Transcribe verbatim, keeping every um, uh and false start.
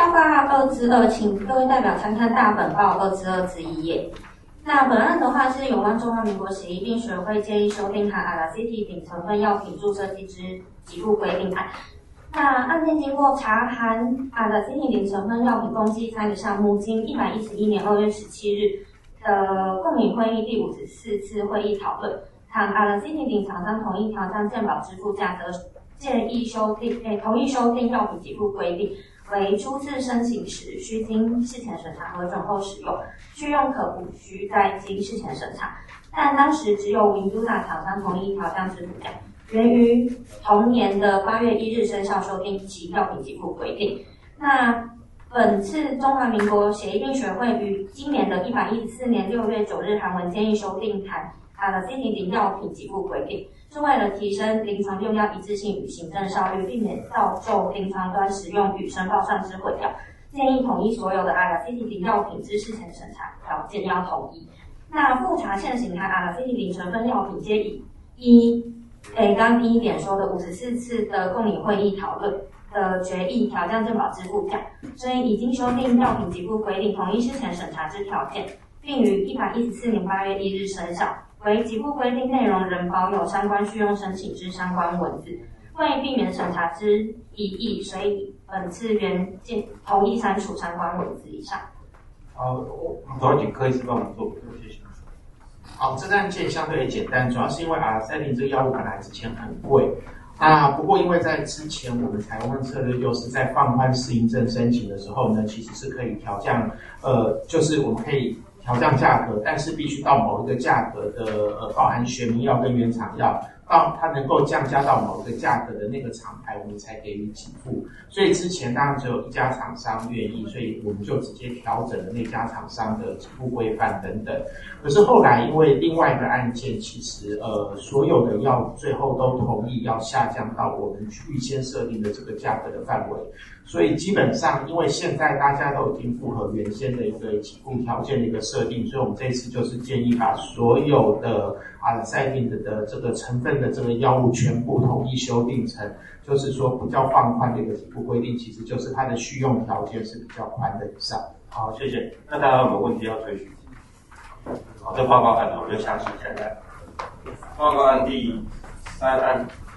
报告二之二，请各位代表参看大本报二之二之一页。那本案的话是有关中华民国血液病学会建议修订含 Alacity 丙成分药品注射剂之给付规定案。那案件经过查含 Alacity 丙成分药品共计三个项目，经一百一十一年二月十七日的共拟会议第五十四次会议讨论，倘 Alacity 丙厂商同意调降健保支付价格，建议修订，诶，同意修订药品给付规定。为初次申请时需经事前审查核准后使用，续用可无需再经事前审查。但当时只有 Winduda 厂商同意调降支付价，源于同年的八月一日生效修订及药品给付规定。那本次中华民国血液病学会于今年的一百一十四年六月九日函文建议修订含 Alacity 丙药品给付规定，是为了提升临床用药一致性与行政效率，避免造就临床端使用与申报上之混淆。建议统一所有的 Alacity 丙药品之事前审查条件要统一。那复查现行含 Alacity 丙成分药品皆以一，诶，刚刚第一点说的五十四次的共拟会议讨论的决议调降健保支付价，所以已经修订药品给付规定，统一事前审查之条件，并于一百一十四年八月一日生效。为给付规定内容仍保有相关续用申请之相关文字，为避免审查之疑义，所以本次原建同意删除相关文字以上。 好，多少请柯医师帮我们做补充，谢谢。好，这个案件相对简单，主要是因为 Alacity 这个药物本来之前很贵，那不过因为在之前我们采用的策略就是在放宽适应症申请的时候呢，其实是可以调降，呃，就是我们可以调降价格，但是必须到某一个价格的呃，包含学名药跟原厂药，到它能够降价到某一个价格的那个厂牌，我们才给予给付。所以之前当然只有一家厂商愿意，所以我们就直接调整了那家厂商的给付规范等等。可是后来因为另外一个案件，其实呃所有的药最后都同意要下降到我们预先设定的这个价格的范围。所以基本上，因为现在大家都已经符合原先的一个给付条件的一个设定，所以我们这次就是建议把所有的 Alacity 的的这个成分的这个药物全部统一修订成，就是说比较放宽的一个给付规定，其实就是它的续用条件是比较宽的以上。 好，谢谢。那大家有没有问题要追询？好，这报告案呢，我就详细看看。报告案第三案。